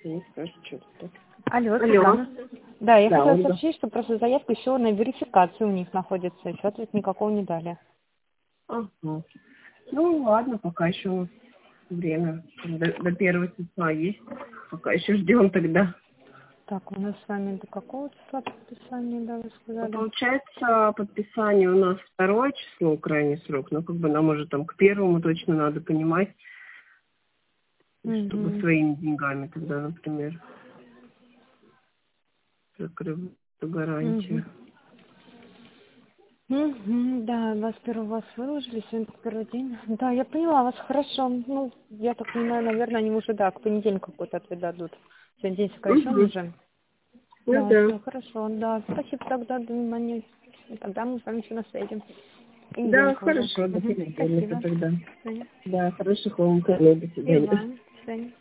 Не скажешь, что так. Алло, Алло. Светлана. Да, я Да, хотела Ольга. сообщить, что просто заявка еще на верификацию у них находится. Еще ответ никакого не дали. Ага. Ну ладно, пока еще время. До первого числа есть. Пока еще ждем тогда. Так, у нас с вами до какого числа подписания, да, вы Ну, сказали? получается, подписание у нас 2 число, крайний срок. Но как бы нам уже там к 1 точно надо понимать, чтобы Угу. своими деньгами тогда, например, закрыть эту гарантию. Да, 21 вас выложили, сегодня первый день. Да, я поняла вас, хорошо. Ну, я так понимаю, наверное, они уже, да, к понедельнику какой-то ответ дадут. Сегодня день сокращен Угу. уже. Ну Да, да. все хорошо, да. Спасибо тогда за внимание. Тогда мы с вами еще на связи. Да, Понедельника уже. хорошо, до понедельника Спасибо. тогда. До свидания. Да, хороших вам выходных, до И свидания. вам. До свидания.